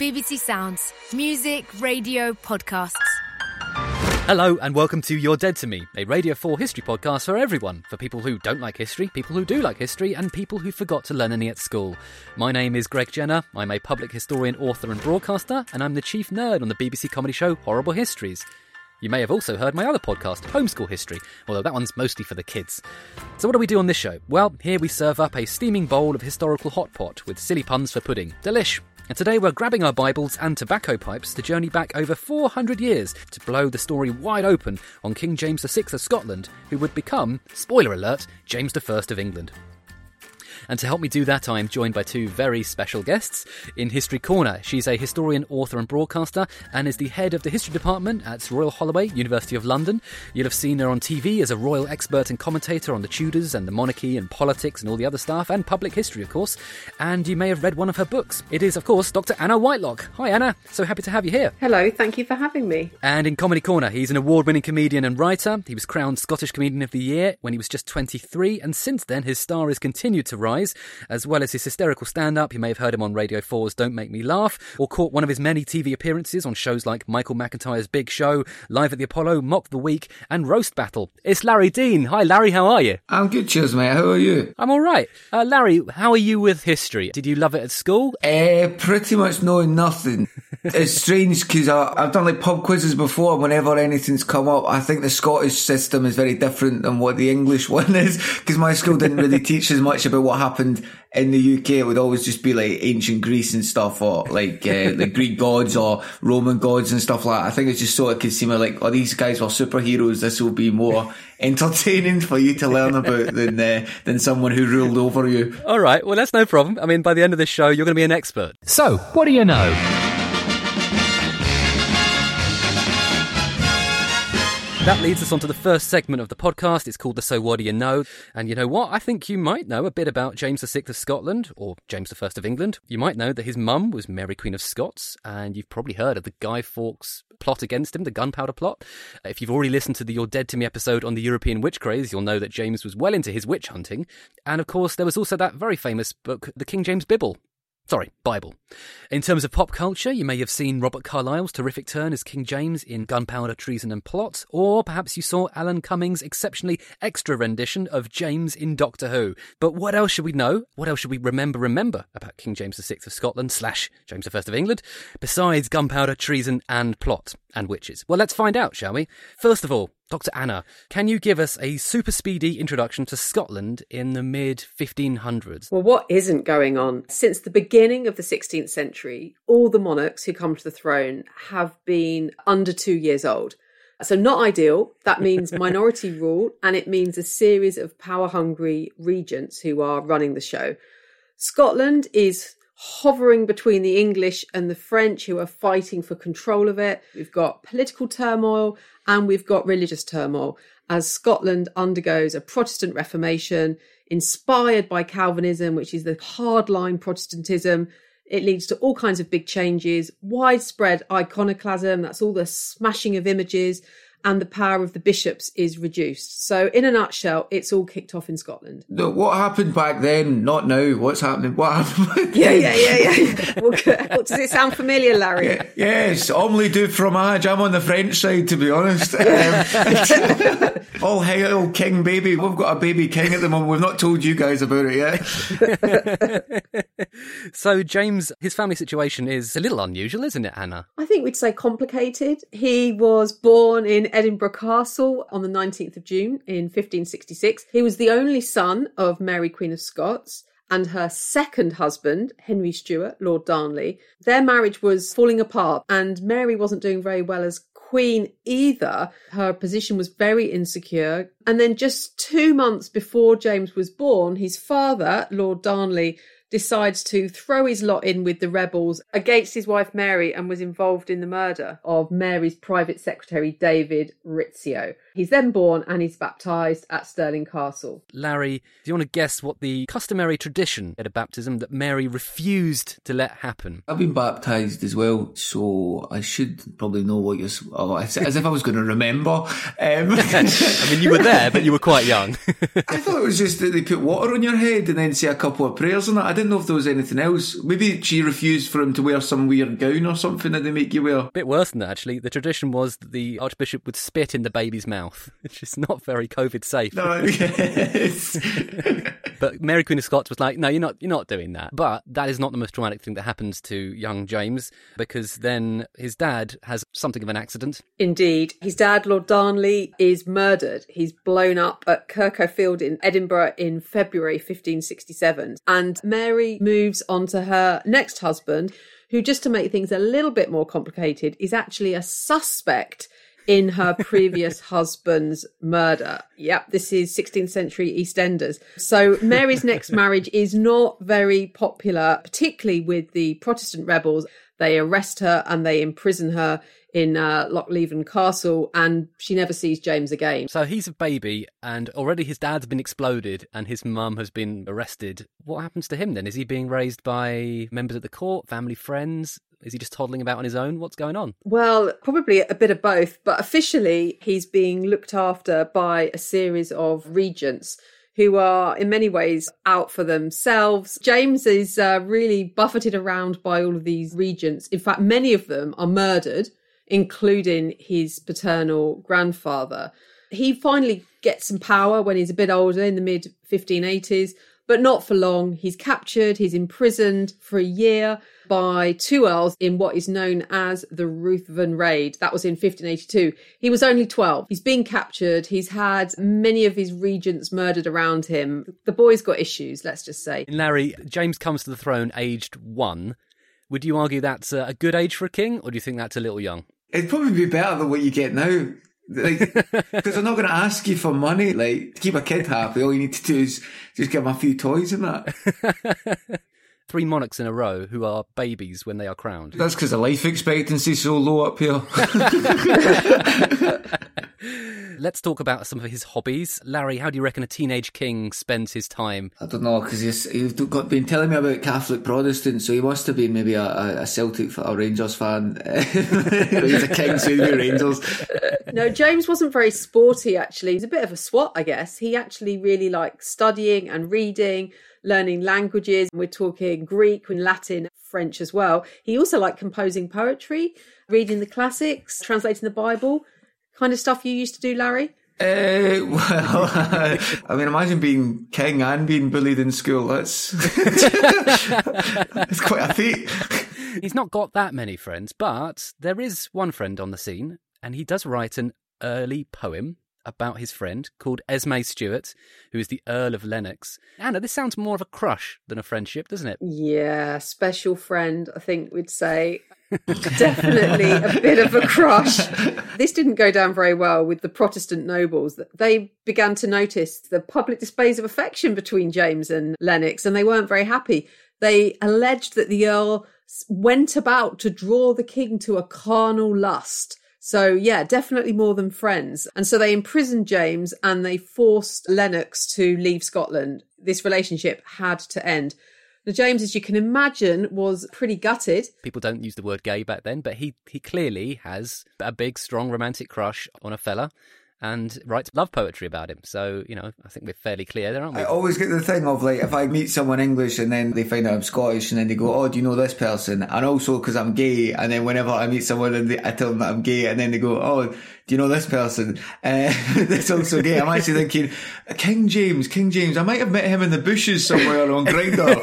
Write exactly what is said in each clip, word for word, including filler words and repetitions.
B B C Sounds. Music, radio, podcasts. Hello and welcome to You're Dead to Me, a Radio four history podcast for everyone, for people who don't like history, people who do like history, and people who forgot to learn any at school. My name is Greg Jenner, I'm a public historian, author and broadcaster, and I'm the chief nerd on the B B C comedy show Horrible Histories. You may have also heard my other podcast, Homeschool History, although that one's mostly for the kids. So what do we do on this show? Well, here we serve up a steaming bowl of historical hot pot with silly puns for pudding. Delish! And today we're grabbing our Bibles and tobacco pipes to journey back over four hundred years to blow the story wide open on King James the Sixth of Scotland, who would become, spoiler alert, James the First of England. And to help me do that, I am joined by two very special guests. In History Corner, she's a historian, author and broadcaster, and is the head of the history department at Royal Holloway, University of London. You'll have seen her on T V as a royal expert and commentator on the Tudors and the monarchy and politics and all the other stuff, and public history, of course. And you may have read one of her books. It is, of course, Doctor Anna Whitelock. Hi, Anna. So happy to have you here. Hello, thank you for having me. And in Comedy Corner, he's an award-winning comedian and writer. He was crowned Scottish Comedian of the Year when he was just twenty-three, and since then his star has continued to rise. As well as his hysterical stand-up, you may have heard him on Radio four's Don't Make Me Laugh, or caught one of his many T V appearances on shows like Michael McIntyre's Big Show, Live at the Apollo, Mock the Week, and Roast Battle. It's Larry Dean. Hi, Larry, how are you? I'm good, cheers, mate. How are you? I'm all right. Uh, Larry, how are you with history? Did you love it at school? Uh, pretty much knowing nothing. It's strange because I've done like pub quizzes before. Whenever anything's come up, I think the Scottish system is very different than what the English one is, because my school didn't really teach as much about what happened in the U K. It would always just be like ancient Greece and stuff, or like uh, the Greek gods or Roman gods and stuff like that. I think it's just so it could seem like, oh, these guys were superheroes. This will be more entertaining for you to learn about than uh, than someone who ruled over you. All right, well, that's no problem. I mean, by the end of this show, you're going to be an expert. So, what do you know? That leads us on to the first segment of the podcast. It's called the So What Do You Know? And you know what? I think you might know a bit about James the Sixth of Scotland, or James the First of England. You might know that his mum was Mary Queen of Scots, and you've probably heard of the Guy Fawkes plot against him, the Gunpowder Plot. If you've already listened to the You're Dead to Me episode on the European witch craze, you'll know that James was well into his witch hunting. And of course, there was also that very famous book, The King James Bible. Sorry, Bible. In terms of pop culture, you may have seen Robert Carlyle's terrific turn as King James in Gunpowder, Treason and Plot, or perhaps you saw Alan Cummings' exceptionally extra rendition of James in Doctor Who. But what else should we know? What else should we remember remember about King James the Sixth of Scotland slash James the First of England, besides Gunpowder, Treason and Plot and witches? Well, let's find out, shall we? First of all, Doctor Anna, can you give us a super speedy introduction to Scotland in the mid fifteen hundreds? Well, what isn't going on? Since the beginning of the sixteenth century, all the monarchs who come to the throne have been under two years old. So not ideal. That means minority rule, and it means a series of power-hungry regents who are running the show. Scotland is hovering between the English and the French, who are fighting for control of it. We've got political turmoil and we've got religious turmoil as Scotland undergoes a Protestant Reformation inspired by Calvinism, which is the hardline Protestantism. It leads to all kinds of big changes, widespread iconoclasm, that's all the smashing of images, and the power of the bishops is reduced. So in a nutshell, it's all kicked off in Scotland. No, what happened back then? Not now. What's happening? What happened back Yeah, then? yeah, yeah, yeah. Well, well, does it sound familiar, Larry? Yeah, yes, omelette du fromage. I'm on the French side, to be honest. Um, all hail King Baby. We've got a baby king at the moment. We've not told you guys about it yet. So James, his family situation is a little unusual, isn't it, Anna? I think we'd say complicated. He was born in Edinburgh Castle on the nineteenth of June in fifteen sixty-six. He was the only son of Mary Queen of Scots and her second husband, Henry Stuart, Lord Darnley. Their marriage was falling apart and Mary wasn't doing very well as Queen either. Her position was very insecure. And then just two months before James was born, his father, Lord Darnley, decides to throw his lot in with the rebels against his wife Mary and was involved in the murder of Mary's private secretary, David Rizzio. He's then born and he's baptised at Stirling Castle. Larry, do you want to guess what the customary tradition at a baptism that Mary refused to let happen? I've been baptised as well, so I should probably know what you're... Oh, as if I was going to remember. Um, I mean, you were there, but you were quite young. I thought it was just that they put water on your head and then say a couple of prayers on it. I didn't know if there was anything else. Maybe she refused for him to wear some weird gown or something that they make you wear. A bit worse than that, actually. The tradition was that the Archbishop would spit in the baby's mouth, which is not very COVID safe. No, yes. But Mary Queen of Scots was like, no, you're not you're not doing that. But that is not the most traumatic thing that happens to young James, because then his dad has something of an accident. Indeed. His dad, Lord Darnley, is murdered. He's blown up at Kirkhoe Field in Edinburgh in February fifteen sixty-seven. And Mary moves on to her next husband, who, just to make things a little bit more complicated, is actually a suspect in her previous husband's murder. Yep, this is sixteenth century EastEnders. So Mary's next marriage is not very popular, particularly with the Protestant rebels. They arrest her and they imprison her in uh, Lochleven Castle, and she never sees James again. So he's a baby, and already his dad's been exploded and his mum has been arrested. What happens to him then? Is he being raised by members of the court, family, friends? Is he just toddling about on his own? What's going on? Well, probably a bit of both, but officially he's being looked after by a series of regents who are in many ways out for themselves. James is uh, really buffeted around by all of these regents. In fact, many of them are murdered, including his paternal grandfather. He finally gets some power when he's a bit older, in the mid fifteen eighties, but not for long. He's captured, he's imprisoned for a year by two earls in what is known as the Ruthven Raid. That was in fifteen eighty-two. He was only twelve. He's been captured. He's had many of his regents murdered around him. The boy's got issues, let's just say. Larry, James comes to the throne aged one. Would you argue that's a good age for a king, or do you think that's a little young? It'd probably be better than what you get now. Like, because they're not going to ask you for money. Like, to keep a kid happy, all you need to do is just give him a few toys and that. Three monarchs in a row who are babies when they are crowned. That's because the life expectancy is so low up here. Let's talk about some of his hobbies. Larry, how do you reckon a teenage king spends his time? I don't know, because he's, he's got, been telling me about Catholic Protestants, so he must have been maybe a, a Celtic, a Rangers fan. He's a king, so he'd be Rangers. No, James wasn't very sporty, actually. He's a bit of a swot, I guess. He actually really liked studying and reading, learning languages. We're talking Greek and Latin, French as well. He also liked composing poetry, reading the classics, translating the Bible. Kind of stuff you used to do, Larry? Uh, well, I mean, imagine being king and being bullied in school. That's, that's quite a feat. He's not got that many friends, but there is one friend on the scene, and he does write an early poem about his friend called Esme Stuart, who is the Earl of Lennox. Anna, this sounds more of a crush than a friendship, doesn't it? Yeah, special friend, I think we'd say. Definitely a bit of a crush. This didn't go down very well with the Protestant nobles. They began to notice the public displays of affection between James and Lennox, and they weren't very happy. They alleged that the Earl went about to draw the king to a carnal lust. So, yeah, definitely more than friends. And so they imprisoned James and they forced Lennox to leave Scotland. This relationship had to end. Now, James, as you can imagine, was pretty gutted. People don't use the word gay back then, but he, he clearly has a big, strong romantic crush on a fella and writes love poetry about him. So, you know, I think we're fairly clear there, aren't we? I always get the thing of, like, if I meet someone English and then they find out I'm Scottish and then they go, oh, do you know this person? And also because I'm gay. And then whenever I meet someone and they, I tell them that I'm gay and then they go, oh, do you know this person? Uh, that's also gay. I'm actually thinking, King James, King James, I might have met him in the bushes somewhere on Grindr.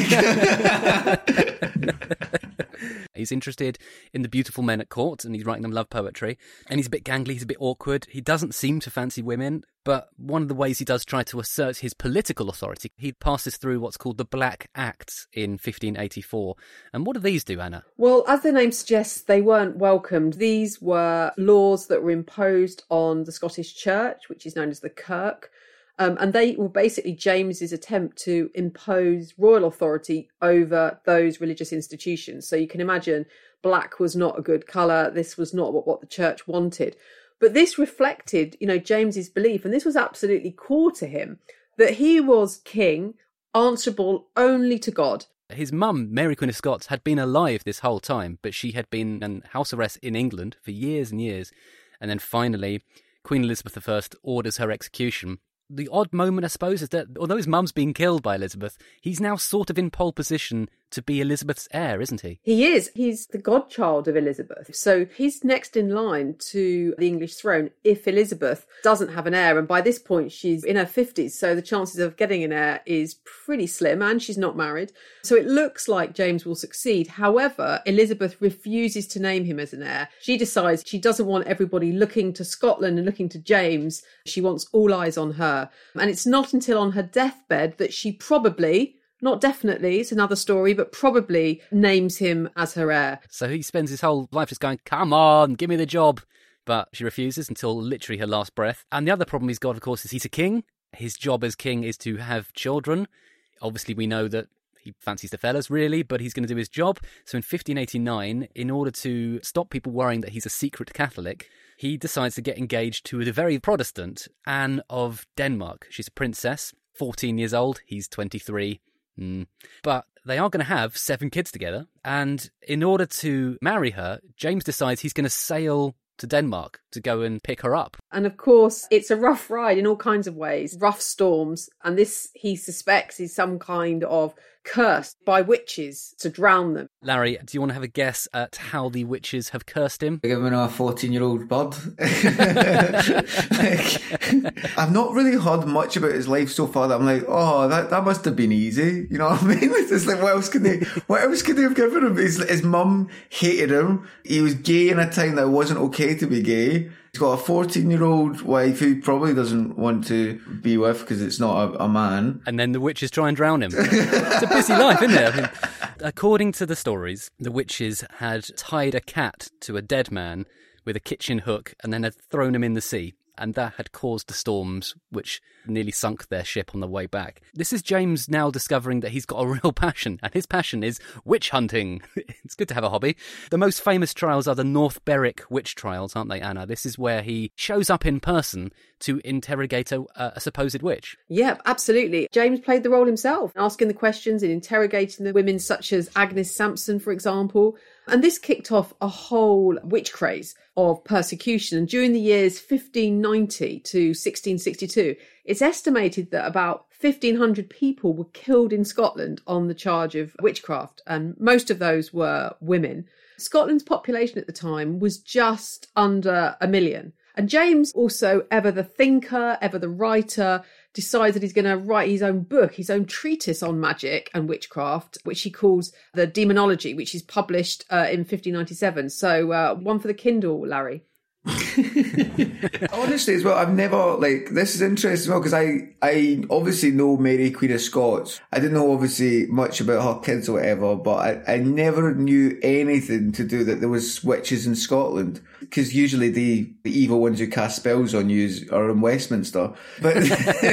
He's interested in the beautiful men at court and he's writing them love poetry. And he's a bit gangly, he's a bit awkward. He doesn't seem to fancy women. But one of the ways he does try to assert his political authority, he passes through what's called the Black Acts in fifteen eighty-four. And what do these do, Anna? Well, as the name suggests, they weren't welcomed. These were laws that were imposed on the Scottish Church, which is known as the Kirk. Um, and they were basically James's attempt to impose royal authority over those religious institutions. So you can imagine black was not a good colour. This was not what, what the church wanted. But this reflected, you know, James's belief, and this was absolutely core to him, that he was king, answerable only to God. His mum, Mary Queen of Scots, had been alive this whole time, but she had been in house arrest in England for years and years. And then finally, Queen Elizabeth the First orders her execution. the odd moment, I suppose, is that although his mum's being killed by Elizabeth, he's now sort of in pole position to be Elizabeth's heir, isn't he? He is. He's the godchild of Elizabeth. So he's next in line to the English throne if Elizabeth doesn't have an heir. And by this point, she's in her fifties. So the chances of getting an heir is pretty slim, and she's not married. So it looks like James will succeed. However, Elizabeth refuses to name him as an heir. She decides she doesn't want everybody looking to Scotland and looking to James. She wants all eyes on her. And it's not until on her deathbed that she probably, not definitely, it's another story, but probably names him as her heir. So he spends his whole life just going, come on, give me the job. But she refuses until literally her last breath. And the other problem he's got, of course, is he's a king. His job as king is to have children. Obviously, we know that he fancies the fellas, really, but he's going to do his job. So in fifteen eighty-nine, in order to stop people worrying that he's a secret Catholic, he decides to get engaged to the very Protestant Anne of Denmark. She's a princess, fourteen years old. He's twenty-three. Mm. But they are going to have seven kids together. And in order to marry her, James decides he's going to sail to Denmark to go and pick her up. And of course, it's a rough ride in all kinds of ways, rough storms. And this, he suspects, is some kind of curse by witches to drown them. Larry, do you want to have a guess at how the witches have cursed him? Give him a fourteen-year-old bird. Like, I've not really heard much about his life so far that I'm like, oh, that, that must have been easy. You know what I mean? It's like, what else could they, what else could they have given him? His, his mum hated him. He was gay in a time that it wasn't okay to be gay. He's got a fourteen-year-old wife who probably doesn't want to be with because it's not a, a man. And then the witches try and drown him. It's a busy life, isn't it? I mean, according to the stories, the witches had tied a cat to a dead man with a kitchen hook and then had thrown him in the sea. And that had caused the storms, which nearly sunk their ship on the way back. This is James now discovering that he's got a real passion, and his passion is witch hunting. It's good to have a hobby. The most famous trials are the North Berwick witch trials, aren't they, Anna? This is where he shows up in person to interrogate a, a supposed witch. Yeah, absolutely. James played the role himself, asking the questions and interrogating the women such as Agnes Sampson, for example. And this kicked off a whole witch craze of persecution. And during the years fifteen ninety to sixteen sixty-two, it's estimated that about fifteen hundred people were killed in Scotland on the charge of witchcraft. And most of those were women. Scotland's population at the time was just under a million. And James, also ever the thinker, ever the writer, decides that he's going to write his own book, his own treatise on magic and witchcraft, which he calls The Demonology, which is published uh, in fifteen ninety-seven. So uh, one for the Kindle, Larry. Honestly, as well, I've never, like, this is interesting as well, because I, I obviously know Mary, Queen of Scots. I didn't know, obviously, much about her kids or whatever, but I, I never knew anything to do that there was witches in Scotland, because usually the, the evil ones who cast spells on you are in Westminster. But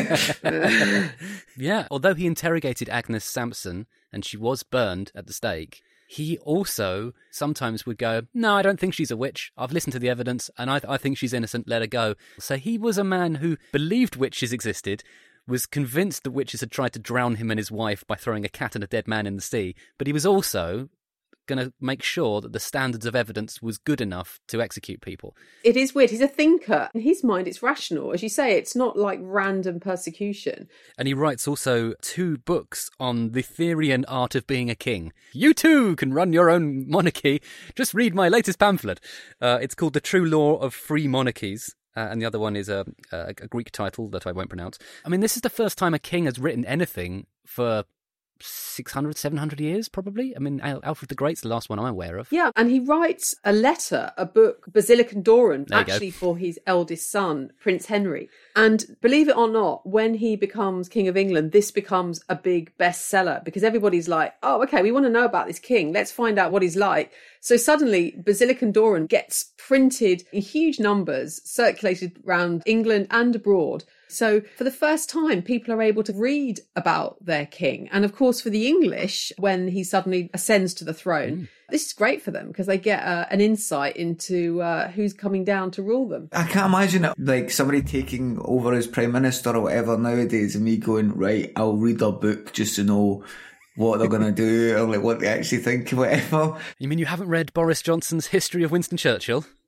yeah, although he interrogated Agnes Sampson, and she was burned at the stake, he also sometimes would go, no, I don't think she's a witch. I've listened to the evidence and I, I think she's innocent. Let her go. So he was a man who believed witches existed, was convinced that witches had tried to drown him and his wife by throwing a cat and a dead man in the sea. But he was also going to make sure that the standards of evidence was good enough to execute people. It is weird. He's a thinker. In his mind, it's rational. As you say, it's not like random persecution. And he writes also two books on the theory and art of being a king. You too can run your own monarchy. Just read my latest pamphlet. Uh, it's called The True Law of Free Monarchies. Uh, and the other one is a, a, a Greek title that I won't pronounce. I mean, this is the first time a king has written anything for six hundred, seven hundred years, probably. I mean, Alfred the Great's the last one I'm aware of. Yeah, and he writes a letter, a book, Basilic and Doran, actually for his eldest son, Prince Henry. And believe it or not, when he becomes King of England, this becomes a big bestseller because everybody's like, oh, okay, we want to know about this king. Let's find out what he's like. So suddenly, Basilic and Doran gets printed in huge numbers, circulated around England and abroad. So for the first time, people are able to read about their king. And of course, for the English, when he suddenly ascends to the throne, mm. this is great for them because they get uh, an insight into uh, who's coming down to rule them. I can't imagine it, like somebody taking over as Prime Minister or whatever nowadays and me going, right, I'll read a book just to know what they're going to do or like what they actually think or whatever. You mean you haven't read Boris Johnson's History of Winston Churchill?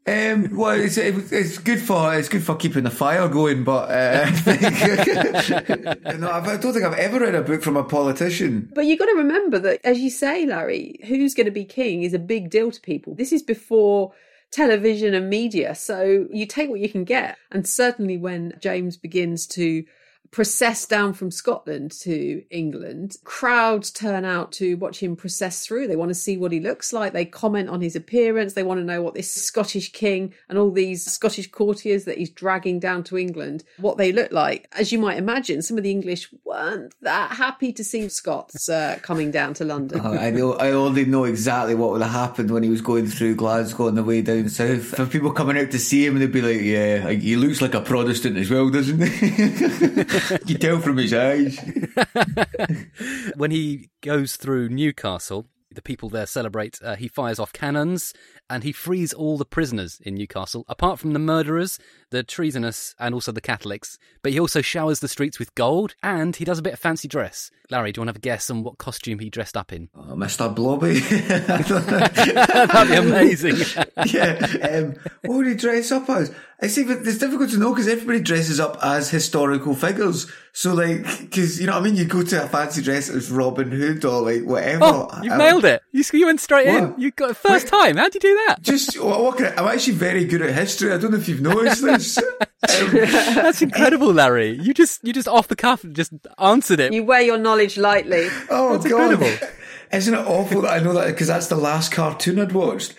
Um, well, it's, it's good for it's good for keeping the fire going, but uh, no, I don't think I've ever read a book from a politician. But you've got to remember that, as you say, Larry, who's going to be king is a big deal to people. This is before television and media, so you take what you can get. And certainly when James begins to process down from Scotland to England, crowds turn out to watch him process through. They want to see what he looks like. They comment on his appearance. They want to know what this Scottish king and all these Scottish courtiers that he's dragging down to England, what they look like. As you might imagine, some of the English weren't that happy to see Scots uh, coming down to London. Oh, I know. I already know exactly what would have happened when he was going through Glasgow on the way down south. For people coming out to see him, they'd be like, yeah, he looks like a Protestant as well, doesn't he? You tell from his eyes. When he goes through Newcastle, the people there celebrate. Uh, he fires off cannons and he frees all the prisoners in Newcastle, apart from the murderers, the treasonous, and also the Catholics. But he also showers the streets with gold and he does a bit of fancy dress. Larry, do you want to have a guess on what costume he dressed up in? Oh, Mister Blobby. That'd be amazing. Yeah. Um, what would he dress up as? I see, but it's difficult to know because everybody dresses up as historical figures. So, like, because, you know what I mean? You go to a fancy dress as Robin Hood or, like, whatever. Oh, you've um, nailed it. You, you went straight what? in. You got it first Wait, time. How'd you do that? Just, well, what can I, I'm actually very good at history. I don't know if you've noticed this. Um, That's incredible, Larry. You just, you just off the cuff and just answered it. You wear your knowledge lightly. Oh, That's God. incredible. Isn't it awful that I know that because that's the last cartoon I'd watched?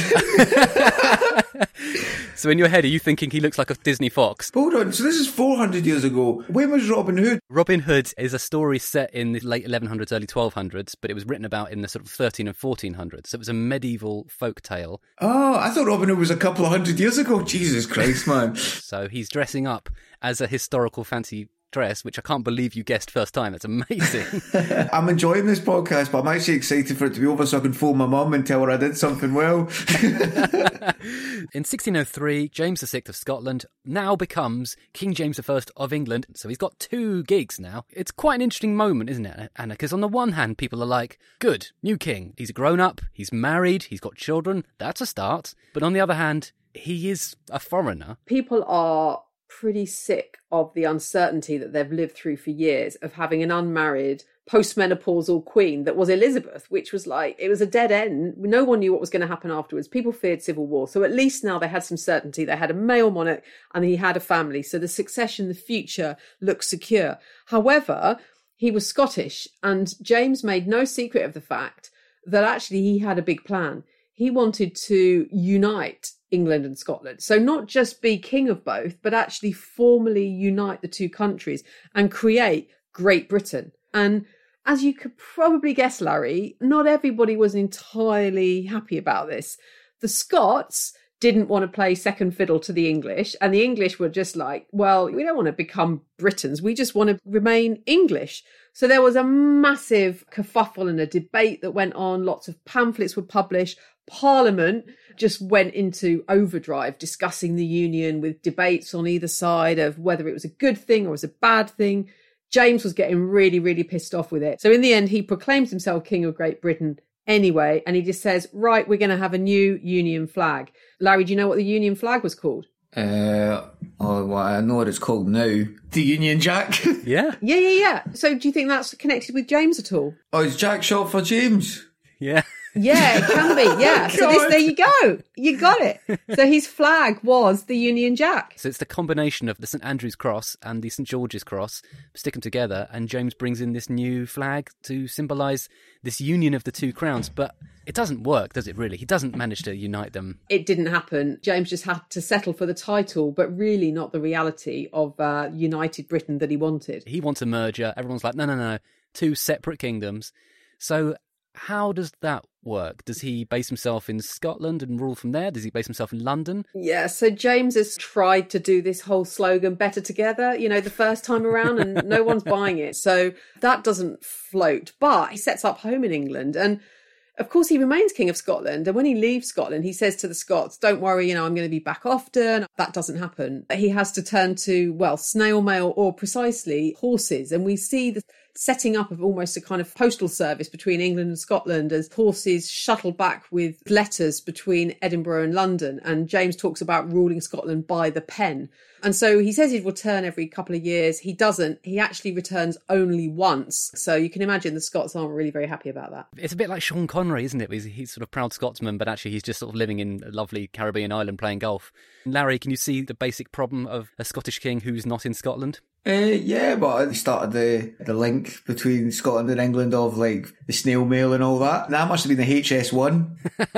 So in your head, are you thinking he looks like a Disney fox? Hold on, so this is four hundred years ago. When was Robin Hood? Robin Hood is a story set in the late eleven hundreds, early twelve hundreds, but it was written about in the sort of thirteen and fourteen hundreds. So it was a medieval folk tale. Oh, I thought Robin Hood was a couple of hundred years ago. Jesus Christ, man. So he's dressing up as a historical fancy dress, which I can't believe you guessed first time. That's amazing. I'm enjoying this podcast, but I'm actually excited for it to be over so I can phone my mum and tell her I did something well. In sixteen oh three, James the Sixth of Scotland now becomes King James the First of England. So he's got two gigs now. It's quite an interesting moment, isn't it, Anna? Because on the one hand, people are like, good, new king. He's grown up, he's married, he's got children. That's a start. But on the other hand, he is a foreigner. People are pretty sick of the uncertainty that they've lived through for years of having an unmarried postmenopausal queen that was Elizabeth, which was like, it was a dead end. No one knew what was going to happen afterwards. People feared civil war. So at least now they had some certainty. They had a male monarch and he had a family. So the succession, the future looked secure. However, he was Scottish and James made no secret of the fact that actually he had a big plan. He wanted to unite England and Scotland. So not just be king of both, but actually formally unite the two countries and create Great Britain. And as you could probably guess, Larry, not everybody was entirely happy about this. The Scots didn't want to play second fiddle to the English, and the English were just like, well, we don't want to become Britons. We just want to remain English. So there was a massive kerfuffle and a debate that went on. Lots of pamphlets were published. Parliament just went into overdrive discussing the union with debates on either side of whether it was a good thing or was a bad thing. James was getting really, really pissed off with it. So in the end, he proclaims himself King of Great Britain anyway. And he just says, right, we're going to have a new Union flag. Larry, do you know what the Union flag was called? Uh, oh, well, I know what it's called now. The Union Jack. Yeah. Yeah, yeah, yeah. So do you think that's connected with James at all? Oh, is Jack short for James? Yeah. Yeah, it can be. Yeah. Oh, so this, there you go. You got it. So his flag was the Union Jack. So it's the combination of the St Andrew's Cross and the St George's Cross, stick them together, and James brings in this new flag to symbolise this union of the two crowns. But it doesn't work, does it really? He doesn't manage to unite them. It didn't happen. James just had to settle for the title, but really not the reality of uh, united Britain that he wanted. He wants a merger. Everyone's like, no, no, no, two separate kingdoms. So how does that work? Does he base himself in Scotland and rule from there? Does he base himself in London? Yeah, so James has tried to do this whole slogan, better together, you know, the first time around, and no one's buying it. So that doesn't float. But he sets up home in England, and of course he remains King of Scotland. And when he leaves Scotland, he says to the Scots, don't worry, you know, I'm going to be back often. That doesn't happen. He has to turn to, well, snail mail or precisely horses. And we see the setting up of almost a kind of postal service between England and Scotland as horses shuttle back with letters between Edinburgh and London. And James talks about ruling Scotland by the pen. And so he says he'd return every couple of years. He doesn't. He actually returns only once. So you can imagine the Scots aren't really very happy about that. It's a bit like Sean Connery, isn't it? He's, he's sort of proud Scotsman, but actually he's just sort of living in a lovely Caribbean island playing golf. Larry, can you see the basic problem of a Scottish king who's not in Scotland? Uh, yeah, but he started the the link between Scotland and England of like the snail mail and all that. That must have been the H S one.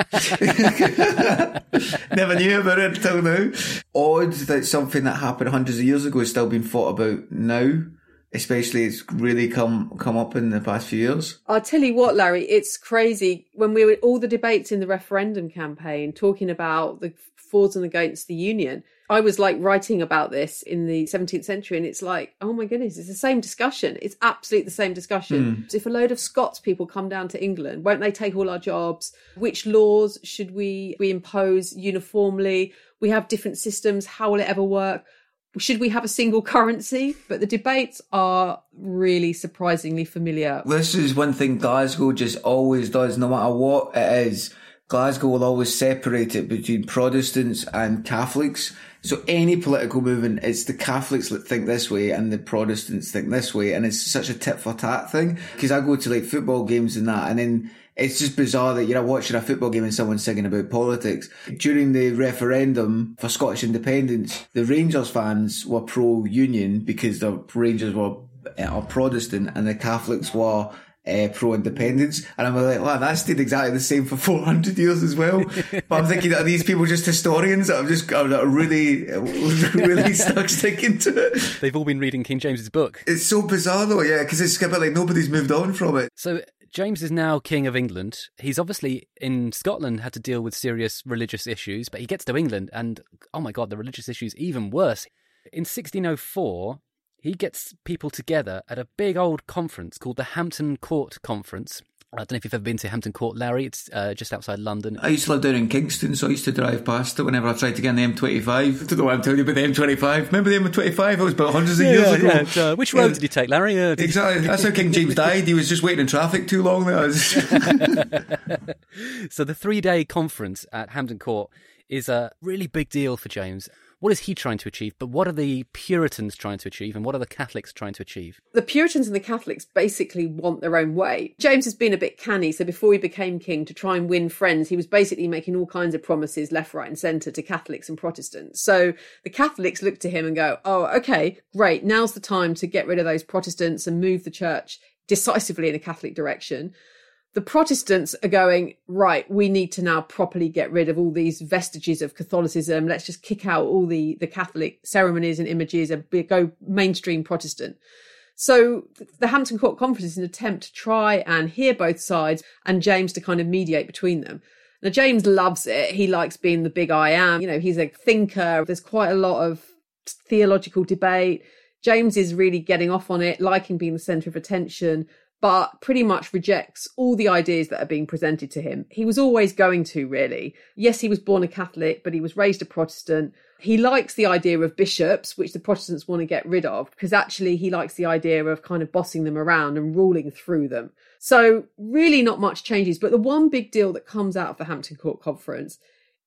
Never knew about it until now. Odd that something that happened hundreds of years ago is still being thought about now. Especially it's really come come up in the past few years. I'll tell you what, Larry, it's crazy. When we were all the debates in the referendum campaign talking about the fors and against the union, I was like writing about this in the seventeenth century, and it's like, oh my goodness, it's the same discussion. It's absolutely the same discussion. Mm. So if a load of Scots people come down to England, won't they take all our jobs? Which laws should we, we impose uniformly? We have different systems. How will it ever work? Should we have a single currency? But the debates are really surprisingly familiar. This is one thing Glasgow just always does, no matter what it is. Glasgow will always separate it between Protestants and Catholics. So any political movement, it's the Catholics that think this way and the Protestants think this way. And it's such a tit for tat thing. Because I go to like football games and that, and then it's just bizarre that you're watching a football game and someone's singing about politics. During the referendum for Scottish independence, the Rangers fans were pro-union because the Rangers were uh, Protestant and the Catholics were Uh, pro-independence, and I'm like, wow, that stayed exactly the same for four hundred years as well. But I'm thinking, are these people just historians that have just are really, really stuck sticking to it? They've all been reading King James's book. It's so bizarre though, yeah, because it's a bit like nobody's moved on from it. So James is now King of England. He's obviously in Scotland had to deal with serious religious issues, but he gets to England and, oh my God, the religious issues even worse. In sixteen oh four, he gets people together at a big old conference called the Hampton Court Conference. I don't know if you've ever been to Hampton Court, Larry. It's uh, just outside London. I used to live down in Kingston, so I used to drive past it whenever I tried to get on the M twenty-five. I don't know what I'm telling you about the M twenty-five. Remember the M twenty-five? It was built hundreds of yeah, years yeah, ago. Yeah. Uh, which road yeah. did you take, Larry? Uh, did exactly. You... That's how King James died. He was just waiting in traffic too long there. So the three-day conference at Hampton Court is a really big deal for James. What is he trying to achieve? But what are the Puritans trying to achieve? And what are the Catholics trying to achieve? The Puritans and the Catholics basically want their own way. James has been a bit canny. So before he became king, to try and win friends, he was basically making all kinds of promises left, right and centre to Catholics and Protestants. So the Catholics look to him and go, oh, okay, great. Now's the time to get rid of those Protestants and move the church decisively in a Catholic direction. The Protestants are going, right, we need to now properly get rid of all these vestiges of Catholicism. Let's just kick out all the, the Catholic ceremonies and images and be, go mainstream Protestant. So the Hampton Court Conference is an attempt to try and hear both sides and James to kind of mediate between them. Now, James loves it. He likes being the big I am. You know, he's a thinker. There's quite a lot of theological debate. James is really getting off on it, liking being the centre of attention, but pretty much rejects all the ideas that are being presented to him. He was always going to, really. Yes, he was born a Catholic, but he was raised a Protestant. He likes the idea of bishops, which the Protestants want to get rid of, because actually he likes the idea of kind of bossing them around and ruling through them. So really not much changes. But the one big deal that comes out of the Hampton Court Conference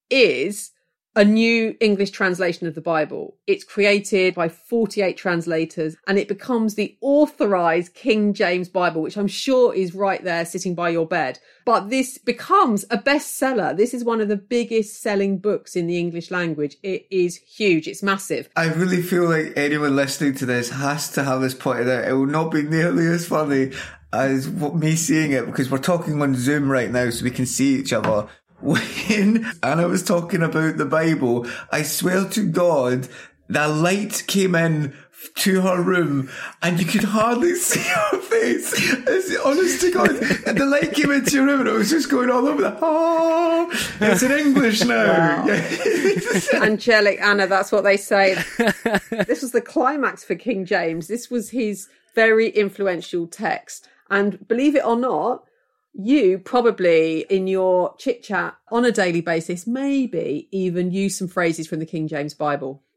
is a new English translation of the Bible. It's created by forty-eight translators and it becomes the authorised King James Bible, which I'm sure is right there sitting by your bed. But this becomes a bestseller. This is one of the biggest selling books in the English language. It is huge. It's massive. I really feel like anyone listening to this has to have this pointed out. It will not be nearly as funny as me seeing it, because we're talking on Zoom right now so we can see each other. When Anna was talking about the Bible, I swear to God, the light came in to her room and you could hardly see her face. It's, honest to God. And the light came into your room and it was just going all over the, oh, it's in English now. Wow. Angelic Anna, that's what they say. This was the climax for King James. This was his very influential text. And believe it or not, you probably in your chit chat on a daily basis, maybe even use some phrases from the King James Bible.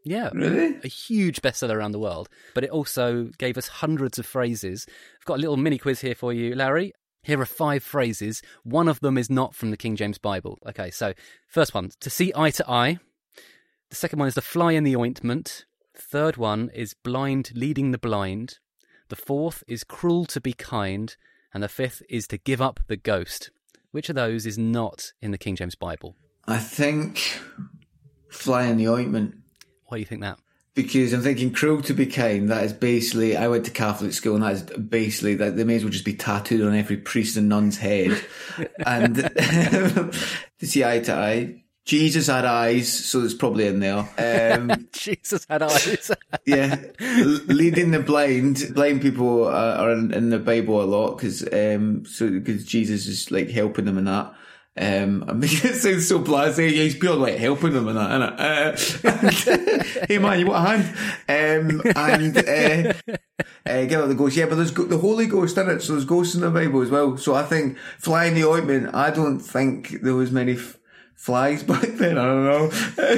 Yeah. Really? A huge bestseller around the world. But it also gave us hundreds of phrases. I've got a little mini quiz here for you, Larry. Here are five phrases. One of them is not from the King James Bible. Okay, so first one, to see eye to eye. The second one is the fly in the ointment. Third one is blind leading the blind. The fourth is cruel to be kind. And the fifth is to give up the ghost. Which of those is not in the King James Bible? I think fly in the ointment. Why do you think that? Because I'm thinking cruel to be kind, that is basically, I went to Catholic school and that is basically, that they may as well just be tattooed on every priest and nun's head. And to see eye to eye. Jesus had eyes, so it's probably in there. Um, Jesus had eyes. yeah. Leading the blind. Blind people are, are in, in the Bible a lot because um, so, because Jesus is like helping them in that. Um, I mean, it sounds so blasé. Yeah, he's pure like helping them in that, innit? Uh, and, hey man, you want a hand? Um, and uh, uh, give up the ghost. Yeah, but there's go- the Holy Ghost in it, so there's ghosts in the Bible as well. So I think fly in the ointment. I don't think there was many f- flies back then. I don't know.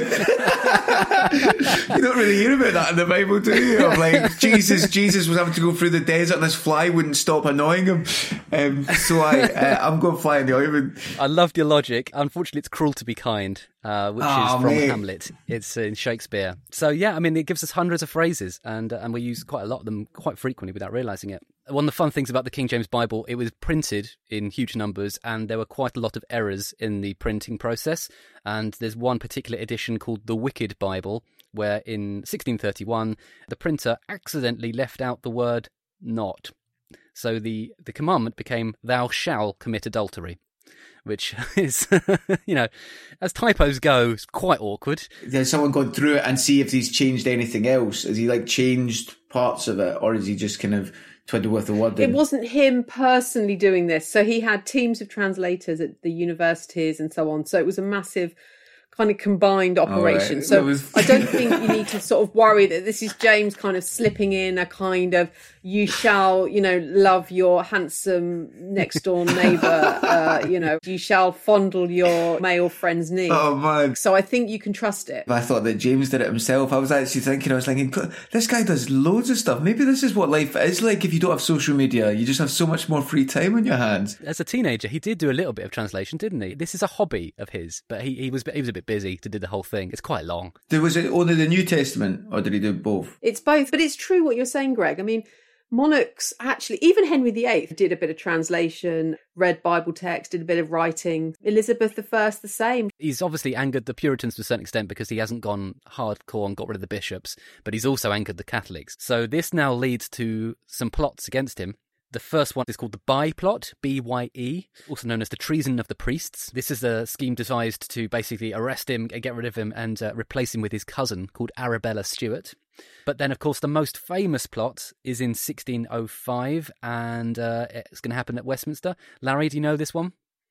You don't really hear about that in the Bible, do you? Of like Jesus, Jesus was having to go through the desert, and this fly wouldn't stop annoying him. Um, so I, uh, I'm going fly in the ointment. I loved your logic. Unfortunately, it's cruel to be kind, uh, which Oh, is from mate. Hamlet. It's in Shakespeare. So yeah, I mean, it gives us hundreds of phrases, and uh, and we use quite a lot of them quite frequently without realising it. One of the fun things about the King James Bible, it was printed in huge numbers, and there were quite a lot of errors in the printing process. And there's one particular edition called the Wicked Bible, where in sixteen thirty-one, the printer accidentally left out the word not. So the, the commandment became, thou shall commit adultery, which is, you know, as typos go, it's quite awkward. Has someone gone through it and see if he's changed anything else? Has he like changed parts of it, or is he just kind of twiddle with the word? It wasn't him personally doing this. So he had teams of translators at the universities and so on. So it was a massive kind of combined operation. Right. So was... I don't think you need to sort of worry that this is James kind of slipping in a kind of, you shall, you know, love your handsome next door neighbour, uh, you know, you shall fondle your male friend's knee. Oh man. So I think you can trust it. I thought that James did it himself. I was actually thinking, I was thinking, this guy does loads of stuff. Maybe this is what life is like if you don't have social media. You just have so much more free time on your hands. As a teenager, he did do a little bit of translation, didn't he? This is a hobby of his, but he, he was he was a bit busy to do the whole thing. It's quite long. Was it only the New Testament, or did he do both? It's both, but it's true what you're saying, Greg. I mean, monarchs actually, even Henry the Eighth did a bit of translation, read Bible text, did a bit of writing. Elizabeth the First, the same. He's obviously angered the Puritans to a certain extent because he hasn't gone hardcore and got rid of the bishops, but he's also angered the Catholics. So this now leads to some plots against him. The first one is called the Bye plot, B Y E, also known as the treason of the priests. This is a scheme devised to basically arrest him, get rid of him, and uh, replace him with his cousin called Arabella Stuart. But then, of course, the most famous plot is in sixteen oh five, and uh, it's going to happen at Westminster. Larry, do you know this one?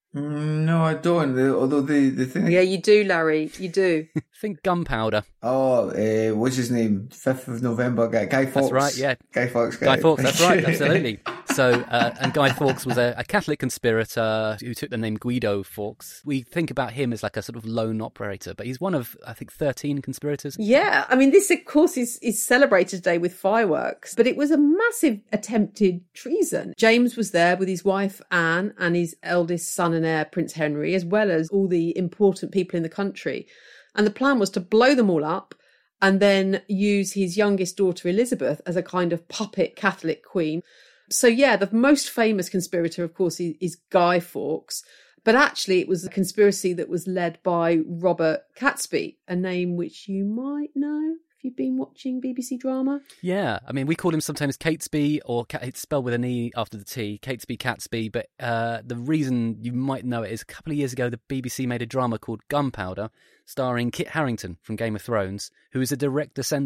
No, I don't. Although the, the thing... Yeah, you do, Larry. You do. Think gunpowder. Oh, uh, what's his name? fifth of November guy. Guy Fawkes. That's right, yeah. Guy Fawkes guy. Guy Fawkes, that's right, absolutely. So, uh, and Guy Fawkes was a, a Catholic conspirator who took the name Guido Fawkes. We think about him as like a sort of lone operator, but he's one of, I think, thirteen conspirators. Yeah, I mean, this, of course, is, is celebrated today with fireworks, but it was a massive attempted treason. James was there with his wife, Anne, and his eldest son and heir, Prince Henry, as well as all the important people in the country. And the plan was to blow them all up and then use his youngest daughter, Elizabeth, as a kind of puppet Catholic queen. So, yeah, the most famous conspirator, of course, is, is Guy Fawkes. But actually, it was a conspiracy that was led by Robert Catesby, a name which you might know if you've been watching B B C drama. Yeah, I mean, we call him sometimes Catesby, or it's spelled with an E after the T, Catesby, Catesby. But uh, the reason you might know it is a couple of years ago, the B B C made a drama called Gunpowder, starring Kit Harington from Game of Thrones, who is a direct descendant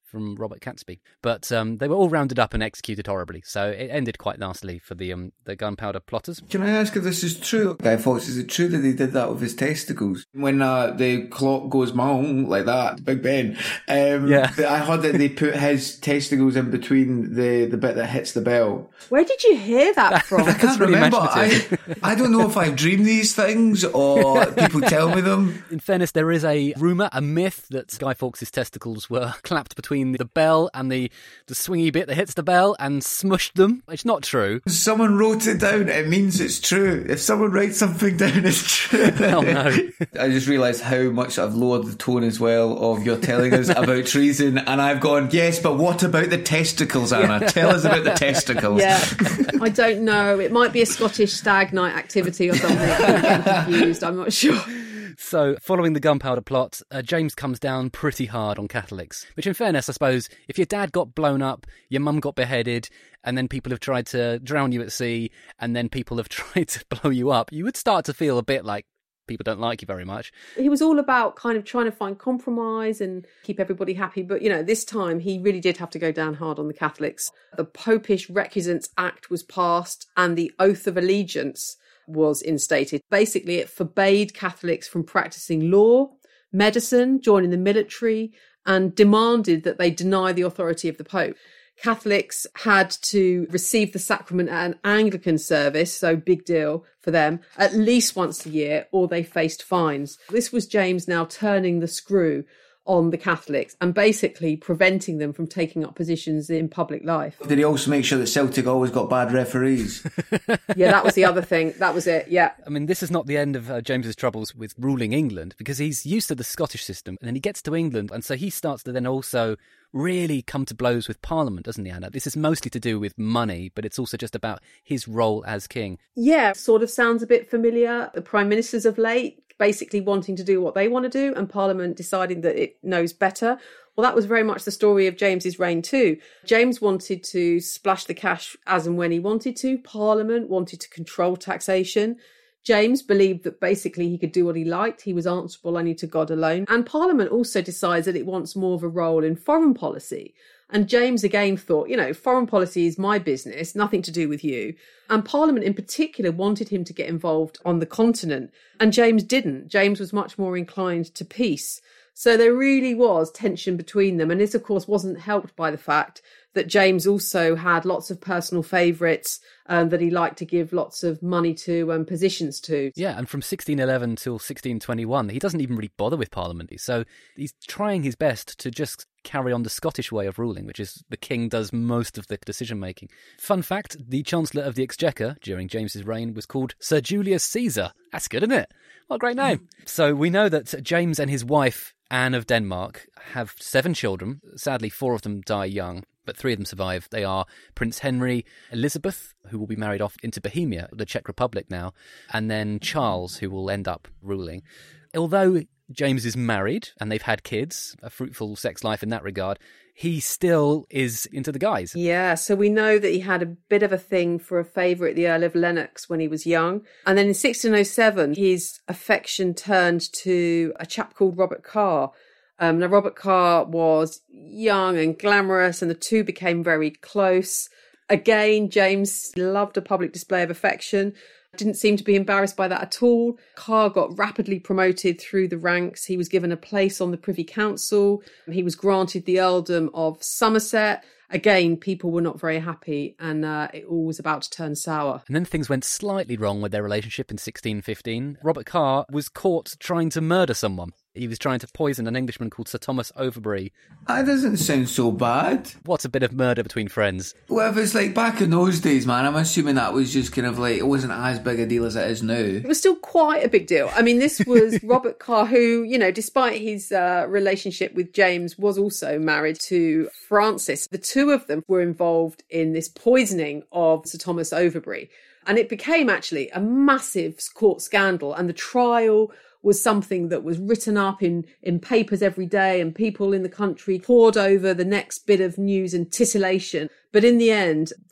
from Robert Catesby. But um, they were all rounded up and executed horribly, so it ended quite nastily for the um, the gunpowder plotters. Can I ask if this is true? Guy Fawkes, is it true that he did that with his testicles? When uh, the clock goes mong like that, Big Ben, um, yeah. I heard that they put his testicles in between the, the bit that hits the bell. Where did you hear that from? I can't really remember. I, I don't know if I've dreamed these things or people tell me them. In fairness, there is a rumour, a myth, that Guy Fawkes' testicles were clapped between the bell and the, the swingy bit that hits the bell and smushed them. It's not true. Someone wrote it down. It means it's true. If someone writes something down, it's true. Oh, no. I just realised how much I've lowered the tone as well of you're telling us about treason, and I've gone, yes, but what about the testicles, Anna? Yeah. Tell us about the testicles. Yeah, I don't know. It might be a Scottish stag night activity or something. I'm getting confused. I'm not sure. So, following the gunpowder plot, uh, James comes down pretty hard on Catholics. Which, in fairness, I suppose, if your dad got blown up, your mum got beheaded, and then people have tried to drown you at sea, and then people have tried to blow you up, you would start to feel a bit like people don't like you very much. He was all about kind of trying to find compromise and keep everybody happy. But, you know, this time he really did have to go down hard on the Catholics. The Popish Recusants Act was passed and the Oath of Allegiance was instated. Basically, it forbade Catholics from practicing law, medicine, joining the military, and demanded that they deny the authority of the Pope. Catholics had to receive the sacrament at an Anglican service, so big deal for them, at least once a year, or they faced fines. This was James now turning the screw on the Catholics and basically preventing them from taking up positions in public life. Did he also make sure that Celtic always got bad referees? Yeah, that was the other thing. That was it, yeah. I mean, this is not the end of uh, James's troubles with ruling England, because he's used to the Scottish system, and then he gets to England, and so he starts to then also really come to blows with Parliament, doesn't he, Anna? This is mostly to do with money, but it's also just about his role as king. Yeah, sort of sounds a bit familiar. The prime ministers of late basically wanting to do what they want to do and Parliament deciding that it knows better. Well, that was very much the story of James's reign too. James wanted to splash the cash as and when he wanted to. Parliament wanted to control taxation. James believed that basically he could do what he liked. He was answerable only to God alone. And Parliament also decides that it wants more of a role in foreign policy. And James again thought, you know, foreign policy is my business, nothing to do with you. And Parliament in particular wanted him to get involved on the continent. And James didn't. James was much more inclined to peace. So there really was tension between them. And this, of course, wasn't helped by the fact that James also had lots of personal favourites um, that he liked to give lots of money to and positions to. Yeah, and from sixteen eleven till sixteen twenty-one, he doesn't even really bother with Parliament. So he's trying his best to just carry on the Scottish way of ruling, which is the king does most of the decision-making. Fun fact, the Chancellor of the Exchequer during James's reign was called Sir Julius Caesar. That's good, isn't it? What a great name. So we know that James and his wife, Anne of Denmark, have seven children. Sadly, four of them die young, but three of them survive. They are Prince Henry, Elizabeth, who will be married off into Bohemia, the Czech Republic now, and then Charles, who will end up ruling. Although James is married and they've had kids, a fruitful sex life in that regard, he still is into the guys. Yeah, so we know that he had a bit of a thing for a favourite, the Earl of Lennox, when he was young. And then in sixteen oh seven, his affection turned to a chap called Robert Carr. Um, now, Robert Carr was young and glamorous, and the two became very close. Again, James loved a public display of affection. Didn't seem to be embarrassed by that at all. Carr got rapidly promoted through the ranks. He was given a place on the Privy Council. He was granted the earldom of Somerset. Again, people were not very happy, and uh, it all was about to turn sour. And then things went slightly wrong with their relationship in sixteen fifteen. Robert Carr was caught trying to murder someone. He was trying to poison an Englishman called Sir Thomas Overbury. That doesn't sound so bad. What's a bit of murder between friends? Well, if it's like back in those days, man, I'm assuming that was just kind of like, it wasn't as big a deal as it is now. It was still quite a big deal. I mean, this was Robert Carr, who, you know, despite his uh, relationship with James, was also married to Frances. The two of them were involved in this poisoning of Sir Thomas Overbury. And it became actually a massive court scandal. And the trial was something that was written up in, in papers every day, and people in the country pored over the next bit of news and titillation. But in the end,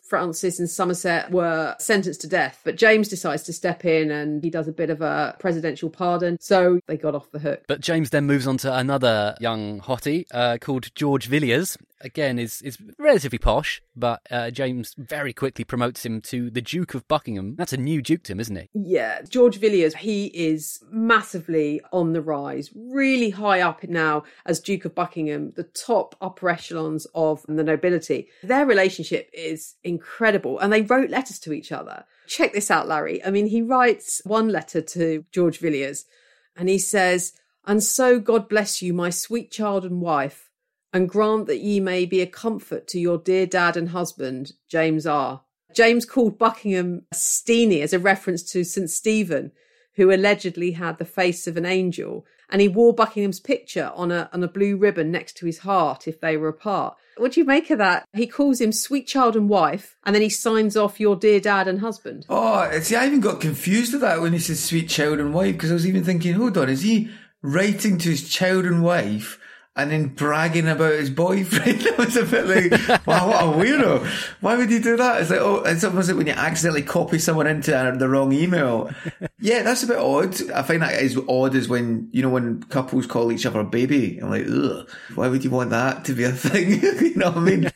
Francis and Somerset were sentenced to death, but James decides to step in and he does a bit of a presidential pardon, so they got off the hook. But James then moves on to another young hottie uh, called George Villiers. Again, is is relatively posh, but uh, James very quickly promotes him to the Duke of Buckingham. That's a new dukedom, isn't he? Yeah, George Villiers, he is massively on the rise, really high up now as Duke of Buckingham, the top upper echelons of the nobility. Their relationship is incredible, and they wrote letters to each other. Check this out, Larry. I mean, he writes one letter to George Villiers, and he says, "And so God bless you, my sweet child and wife, and grant that ye may be a comfort to your dear dad and husband, James R." James called Buckingham Steenie as a reference to Saint Stephen, who allegedly had the face of an angel, and he wore Buckingham's picture on a on a blue ribbon next to his heart if they were apart. What do you make of that? He calls him sweet child and wife, and then he signs off your dear dad and husband. Oh, see, I even got confused with that when he said sweet child and wife, because I was even thinking, hold on, is he writing to his child and wife and then bragging about his boyfriend? That was a bit like, wow, what a weirdo. Why would you do that? It's like, oh, it's almost like when you accidentally copy someone into the wrong email. Yeah, that's a bit odd. I find that as odd as when, you know, when couples call each other baby. I'm like, ugh, why would you want that to be a thing? You know what I mean?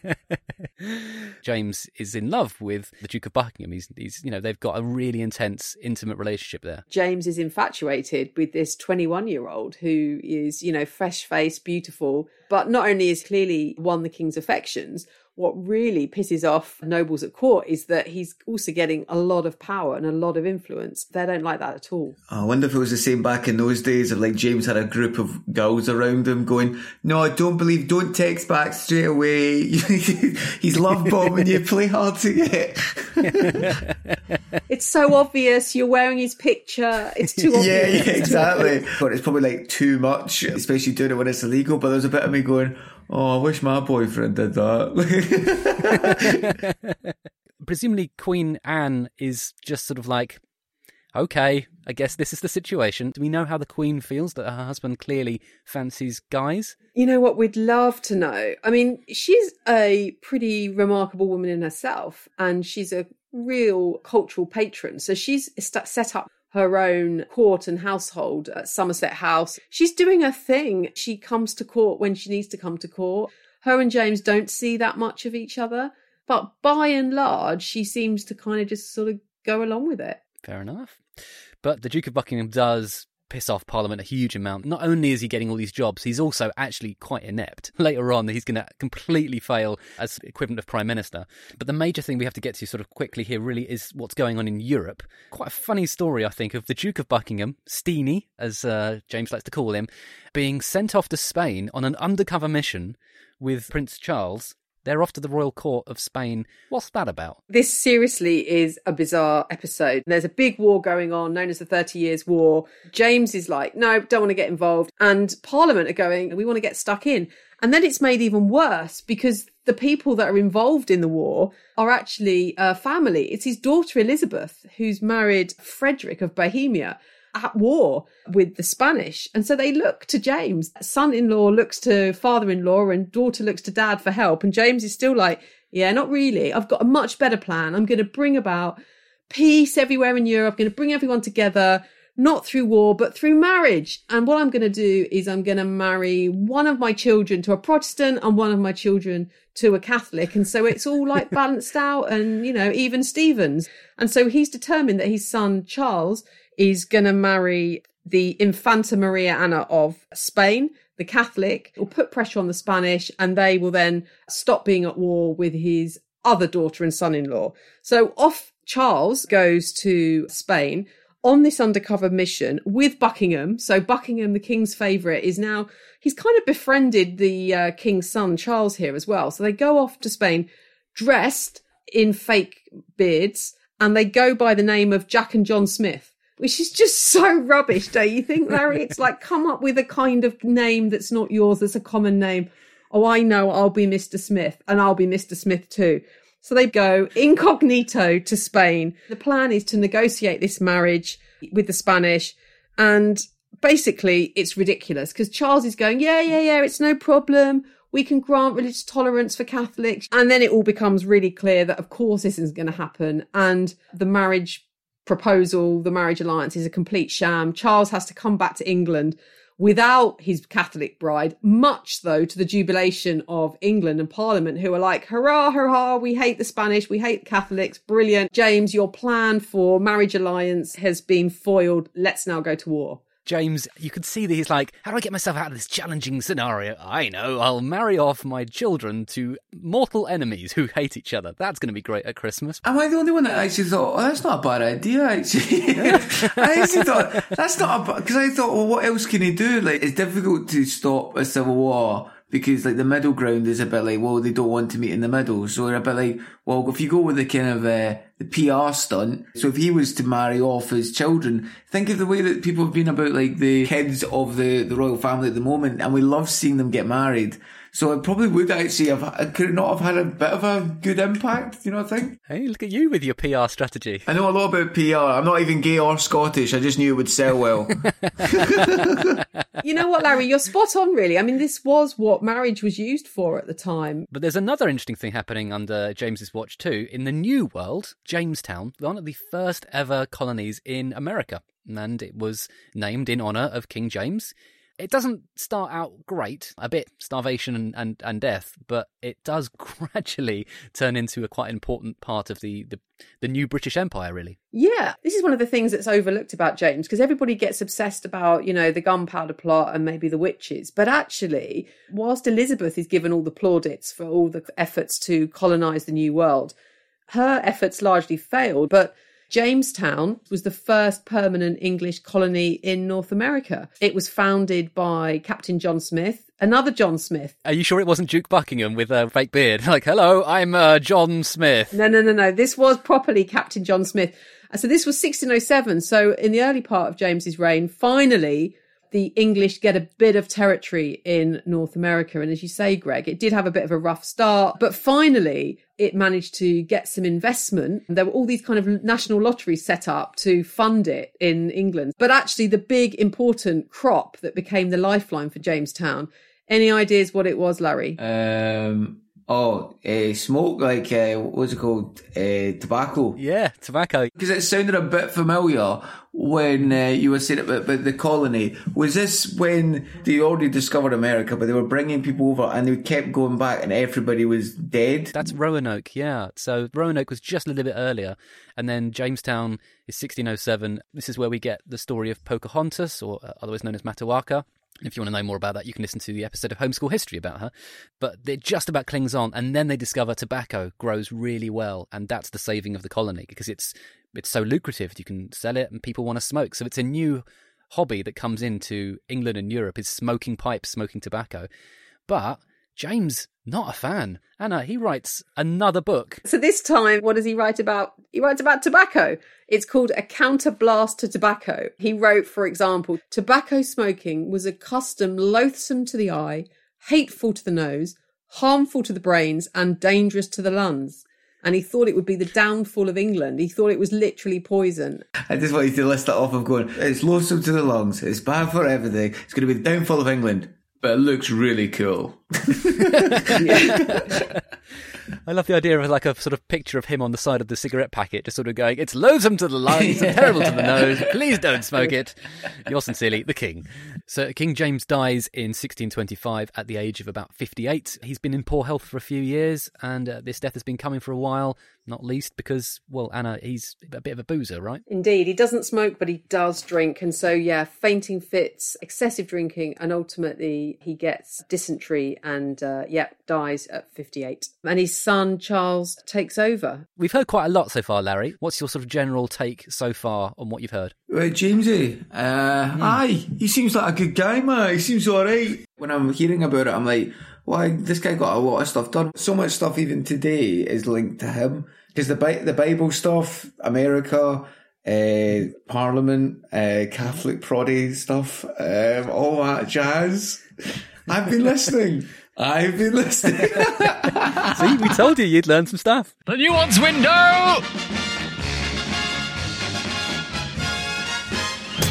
James is in love with the Duke of Buckingham. He's, he's, you know, they've got a really intense, intimate relationship there. James is infatuated with this twenty-one-year-old who is, you know, fresh-faced, beautiful, but not only has clearly won the king's affections, what really pisses off nobles at court is that he's also getting a lot of power and a lot of influence. They don't like that at all. I wonder if it was the same back in those days, of like James had a group of girls around him going, no, I don't believe, don't text back straight away. He's love bombing you, play hard to get. It's so obvious, you're wearing his picture, it's too obvious. Yeah, yeah, exactly. But it's probably like too much, especially doing it when it's illegal. But there's a bit of me going, oh, I wish my boyfriend did that. Presumably Queen Anne is just sort of like, okay, I guess this is the situation. Do we know how the Queen feels that her husband clearly fancies guys? You know what, we'd love to know. I mean, she's a pretty remarkable woman in herself, and she's a real cultural patron. So she's set up her own court and household at Somerset House. She's doing her thing. She comes to court when she needs to come to court. Her and James don't see that much of each other, but by and large, she seems to kind of just sort of go along with it. Fair enough. But the Duke of Buckingham does piss off Parliament a huge amount. Not only is he getting all these jobs, he's also actually quite inept. Later on, he's going to completely fail as equivalent of Prime Minister. But the major thing we have to get to sort of quickly here really is what's going on in Europe. Quite a funny story, I think, of the Duke of Buckingham, Steenie, as uh, James likes to call him, being sent off to Spain on an undercover mission with Prince Charles. They're off to the royal court of Spain. What's that about? This seriously is a bizarre episode. There's a big war going on, known as the Thirty Years' War. James is like, no, don't want to get involved. And Parliament are going, we want to get stuck in. And then it's made even worse because the people that are involved in the war are actually a family. It's his daughter Elizabeth, who's married Frederick of Bohemia, at war with the Spanish. And so they look to James. Son-in-law looks to father-in-law and daughter looks to dad for help. And James is still like, yeah, not really. I've got a much better plan. I'm going to bring about peace everywhere in Europe. I'm going to bring everyone together, not through war, but through marriage. And what I'm going to do is I'm going to marry one of my children to a Protestant and one of my children to a Catholic. And so it's all like balanced out and, you know, even Stevens. And so he's determined that his son, Charles, is going to marry the Infanta Maria Anna of Spain, the Catholic, will put pressure on the Spanish, and they will then stop being at war with his other daughter and son-in-law. So off Charles goes to Spain on this undercover mission with Buckingham. So Buckingham, the king's favourite, is now, he's kind of befriended the uh, king's son, Charles, here as well. So they go off to Spain dressed in fake beards, and they go by the name of Jack and John Smith, which is just so rubbish, don't you think, Larry? It's like, come up with a kind of name that's not yours, that's a common name. Oh, I know, I'll be Mister Smith, and I'll be Mister Smith too. So they go incognito to Spain. The plan is to negotiate this marriage with the Spanish, and basically it's ridiculous because Charles is going, yeah, yeah, yeah, it's no problem. we can grant religious tolerance for Catholics. And then it all becomes really clear that, of course, this isn't going to happen. And the marriage proposal, the marriage alliance is a complete sham. Charles has to come back to England without his Catholic bride, much, though, to the jubilation of England and Parliament, who are like, hurrah, hurrah, we hate the Spanish, we hate Catholics, brilliant. James, your plan for marriage alliance has been foiled. Let's now go to war. James, you could see that he's like, how do I get myself out of this challenging scenario? I know, I'll marry off my children to mortal enemies who hate each other. That's going to be great at Christmas. Am I the only one that actually thought, oh, that's not a bad idea, actually? I actually thought, that's not a bad... Because I thought, well, what else can he do? Like, it's difficult to stop a civil war because, like, the middle ground is a bit like, well, they don't want to meet in the middle. So they're a bit like, well, if you go with the kind of uh, the P R stunt, so if he was to marry off his children, think of the way that people have been about, like, the kids of the, the royal family at the moment, and we love seeing them get married. So it probably would actually have, could it not have had a bit of a good impact, you know what I think? Hey, look at you with your P R strategy. I know a lot about P R. I'm not even gay or Scottish. I just knew it would sell well. You know what, Larry? You're spot on, really. I mean, this was what marriage was used for at the time. But there's another interesting thing happening under James's watch too. In the New World, Jamestown, one of the first ever colonies in America, and it was named in honour of King James. It doesn't start out great, a bit starvation and, and, and death, but it does gradually turn into a quite important part of the, the, the new British Empire, really. Yeah, this is one of the things that's overlooked about James, because everybody gets obsessed about, you know, the gunpowder plot and maybe the witches. But actually, whilst Elizabeth is given all the plaudits for all the efforts to colonise the New World, her efforts largely failed. But Jamestown was the first permanent English colony in North America. It was founded by Captain John Smith, another John Smith. Are you sure it wasn't Duke Buckingham with a fake beard? Like, hello, I'm uh, John Smith. No, no, no, no. This was properly Captain John Smith. So this was sixteen oh seven. So in the early part of James's reign, finally, the English get a bit of territory in North America. And as you say, Greg, it did have a bit of a rough start, but finally it managed to get some investment. There were all these kind of national lotteries set up to fund it in England. But actually the big important crop that became the lifeline for Jamestown, any ideas what it was, Larry? Um... Oh, uh, smoke, like, uh, what's it called? Uh, tobacco. Yeah, tobacco. Because it sounded a bit familiar when uh, you were saying about, about the colony. Was this when they already discovered America, but they were bringing people over and they kept going back and everybody was dead? That's Roanoke, yeah. So Roanoke was just a little bit earlier. And then Jamestown is sixteen oh seven. This is where we get the story of Pocahontas, or otherwise known as Matawarka. If you want to know more about that, you can listen to the episode of Homeschool History about her. But it just about clings on, and then they discover tobacco grows really well, and that's the saving of the colony, because it's it's so lucrative. You can sell it, and people want to smoke. So it's a new hobby that comes into England and Europe, is smoking pipes, smoking tobacco. But James, not a fan. Anna, he writes another book. So this time, what does he write about? He writes about tobacco. It's called A Counterblast to Tobacco. He wrote, for example, tobacco smoking was a custom loathsome to the eye, hateful to the nose, harmful to the brains, and dangerous to the lungs. And he thought it would be the downfall of England. He thought it was literally poison. I just wanted to list that off of going, it's loathsome to the lungs, it's bad for everything, it's going to be the downfall of England. But it looks really cool. I love the idea of like a sort of picture of him on the side of the cigarette packet, just sort of going, it's loathsome to the lungs and terrible to the nose. Please don't smoke it. Yours sincerely, the King. So King James dies in sixteen twenty-five at the age of about fifty-eight. He's been in poor health for a few years, and uh, this death has been coming for a while, not least because, well, Anna, he's a bit of a boozer, right? Indeed. He doesn't smoke, but he does drink. And so, yeah, fainting fits, excessive drinking, and ultimately he gets dysentery and, uh, yeah, dies at fifty-eight. And his son, Charles, takes over. We've heard quite a lot so far, Larry. What's your sort of general take so far on what you've heard? Right, Jamesy, uh, mm. aye, he seems like a good guy, man. He seems all right. When I'm hearing about it, I'm like, why, well, this guy got a lot of stuff done. So much stuff even today is linked to him. Because the, Bi- the Bible stuff, America, uh, Parliament, uh, Catholic proddy stuff, um, all that jazz. I've been listening. I've been listening. See, we told you you'd learn some stuff. The nuance window!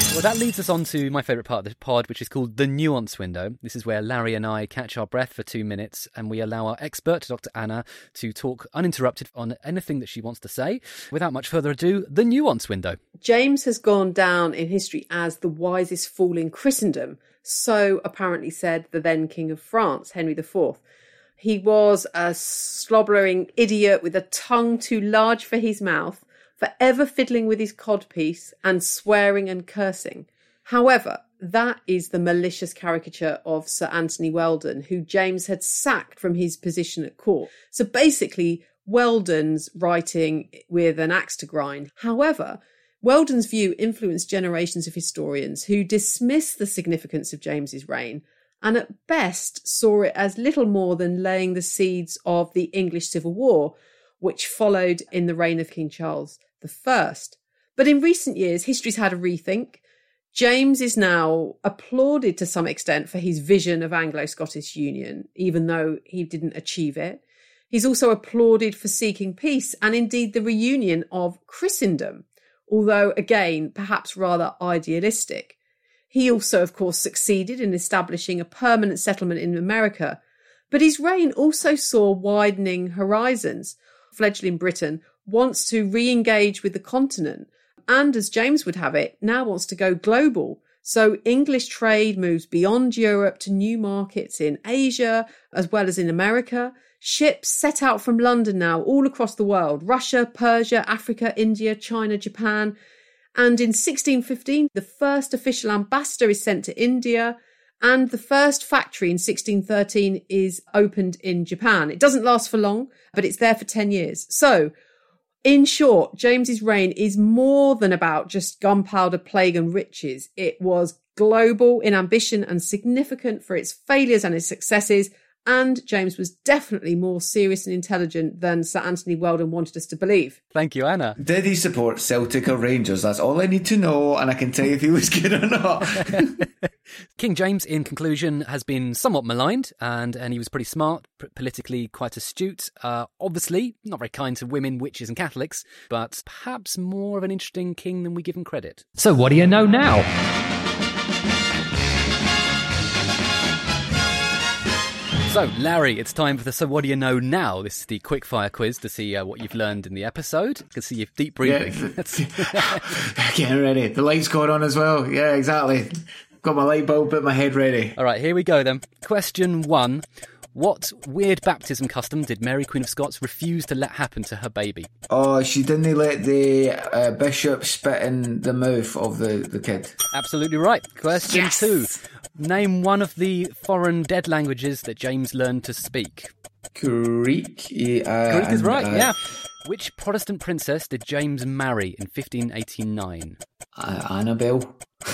Well, that leads us on to my favourite part of the pod, which is called the Nuance Window. This is where Larry and I catch our breath for two minutes and we allow our expert, Doctor Anna, to talk uninterrupted on anything that she wants to say. Without much further ado, the Nuance Window. James has gone down in history as the wisest fool in Christendom. So apparently said the then King of France, Henry the Fourth. He was a slobbering idiot with a tongue too large for his mouth, forever fiddling with his codpiece and swearing and cursing. However, that is the malicious caricature of Sir Anthony Weldon, who James had sacked from his position at court. So basically, Weldon's writing with an axe to grind. However, Weldon's view influenced generations of historians who dismissed the significance of James's reign and at best saw it as little more than laying the seeds of the English Civil War, which followed in the reign of King Charles the First. But in recent years, history's had a rethink. James is now applauded to some extent for his vision of Anglo-Scottish union, even though he didn't achieve it. He's also applauded for seeking peace and indeed the reunion of Christendom, although again, perhaps rather idealistic. He also, of course, succeeded in establishing a permanent settlement in America, but his reign also saw widening horizons. Fledgling Britain wants to re-engage with the continent and, as James would have it, now wants to go global. So English trade moves beyond Europe to new markets in Asia as well as in America. Ships set out from London now all across the world: Russia, Persia, Africa, India, China, Japan. And in sixteen fifteen, the first official ambassador is sent to India, and the first factory in sixteen thirteen is opened in Japan. It doesn't last for long, but it's there for ten years. So, in short, James's reign is more than about just gunpowder, plague and riches. It was global in ambition and significant for its failures and its successes. And James was definitely more serious and intelligent than Sir Anthony Weldon wanted us to believe. Thank you, Anna. Did he support Celtic or Rangers? That's all I need to know, and I can tell you if he was good or not. King James, in conclusion, has been somewhat maligned, and, and he was pretty smart, p- politically quite astute. Uh, obviously, not very kind to women, witches and Catholics, but perhaps more of an interesting king than we give him credit. So what do you know now? So, Larry, it's time for the So What Do You Know Now? This is the quickfire quiz to see uh, what you've learned in the episode. I can see you deep breathing. Yeah. Getting ready. The light's going on as well. Yeah, exactly. Got my light bulb at my head ready. All right, here we go then. Question one. What weird baptism custom did Mary, Queen of Scots, refuse to let happen to her baby? Oh, she didn't let the uh, bishop spit in the mouth of the, the kid. Absolutely right. Question Yes! two. Name one of the foreign dead languages that James learned to speak. Greek. Uh, Greek is and, right, uh, yeah. Which Protestant princess did James marry in fifteen eighty-nine? Uh, Annabelle.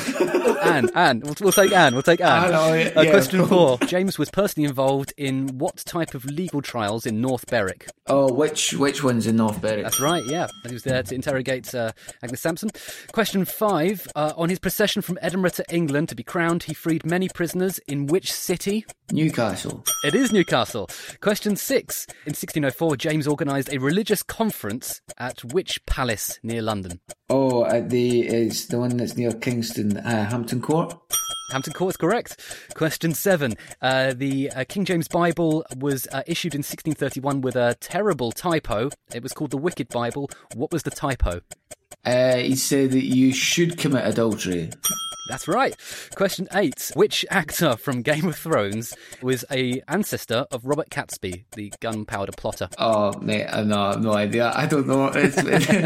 Anne, Anne. We'll, we'll take Anne. We'll take Anne. I know, yeah, uh, yeah, question cool. four. James was personally involved in what type of legal trials in North Berwick? Oh, which which one's in North Berwick? That's right, yeah. He was there to interrogate uh, Agnes Sampson. Question five. Uh, on his procession from Edinburgh to England to be crowned, he freed many prisoners in which city? Newcastle. It is Newcastle. Question six. In sixteen oh four, James organised a religious conference at which palace near London? Oh, at the it's the one that's near Kingston, uh, Hampton Court. Hampton Court is correct. Question seven. Uh, the uh, King James Bible was uh, issued in sixteen thirty-one with a terrible typo. It was called the Wicked Bible. What was the typo? Uh, he said that you should commit adultery. That's right. Question eight. Which actor from Game of Thrones was a ancestor of Robert Catesby, the gunpowder plotter? Oh, mate, I no, no idea. I don't know. It's,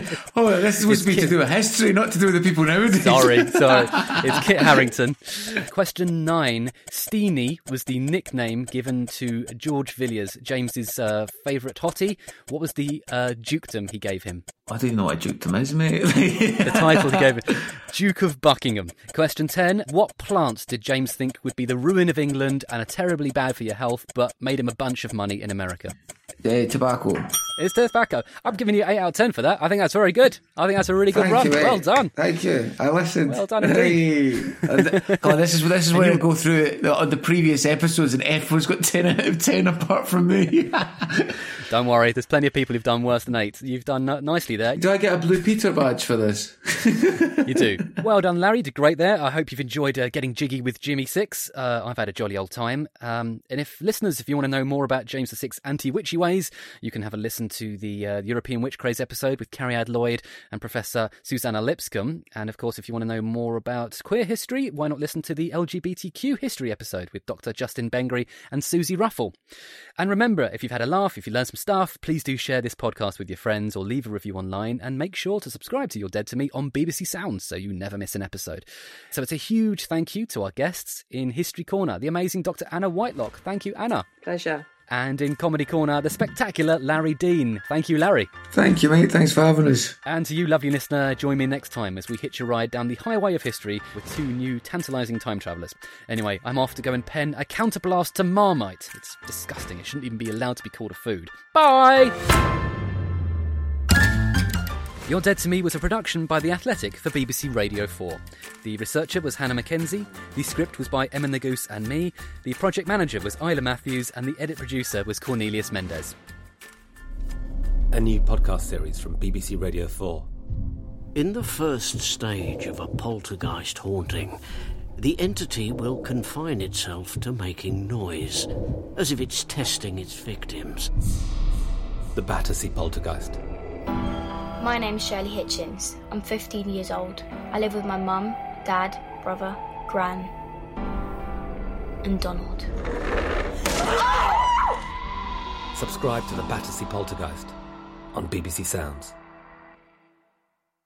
oh, this is supposed to be to do with history, not to do with the people nowadays. Sorry, sorry. It's Kit Harington. Question nine. Steenie was the nickname given to George Villiers, James's uh, favourite hottie. What was the uh, dukedom he gave him? I don't even know what a dukedom is, mate. The title he gave it. Duke of Buckingham. Question ten. What plant did James think would be the ruin of England and are terribly bad for your health, but made him a bunch of money in America? Uh, tobacco. It's tobacco. I'm giving you eight out of ten for that. I think that's very good. I think that's a really good Thank run. you, mate. Well done. Thank you. I listened. Well done indeed. Hey. God, this is this is where I go through it on the previous episodes, and F was got ten out of ten apart from me. Don't worry, there's plenty of people who've done worse than eight. You've done uh, nicely there. Do I get a Blue Peter badge for this? You do. Well done, Larry. You did great there. I hope you've enjoyed uh, getting jiggy with Jimmy Six. Uh, I've had a jolly old time. Um, and if listeners, if you want to know more about James the Sixth's anti-witchy ways, you can have a listen to the uh, European Witch Craze episode with Cariad Lloyd and Professor Susanna Lipscomb. And of course, if you want to know more about queer history, why not listen to the L G B T Q history episode with Doctor Justin Bengry and Susie Ruffle. And remember, if you've had a laugh, if you learned some stuff, please do share this podcast with your friends or leave a review online, and make sure to subscribe to You're Dead to Me on B B C Sounds so you never miss an episode. So it's a huge thank you to our guests in History Corner, the amazing Doctor Anna Whitelock. Thank you, Anna. Pleasure. And in Comedy Corner, the spectacular Larry Dean. Thank you, Larry. Thank you, mate. Thanks for having us. And to you, lovely listener, join me next time as we hitch a ride down the highway of history with two new tantalising time travellers. Anyway, I'm off to go and pen a counterblast to Marmite. It's disgusting. It shouldn't even be allowed to be called a food. Bye! You're Dead to Me was a production by The Athletic for B B C Radio four. The researcher was Hannah Mackenzie, the script was by Emma Nagoose and me, the project manager was Isla Matthews, and the edit producer was Cornelius Mendez. A new podcast series from B B C Radio four. In the first stage of a poltergeist haunting, the entity will confine itself to making noise, as if it's testing its victims. The Battersea Poltergeist. My name's Shirley Hitchens. I'm fifteen years old. I live with my mum, dad, brother, gran, and Donald. Subscribe to The Battersea Poltergeist on B B C Sounds.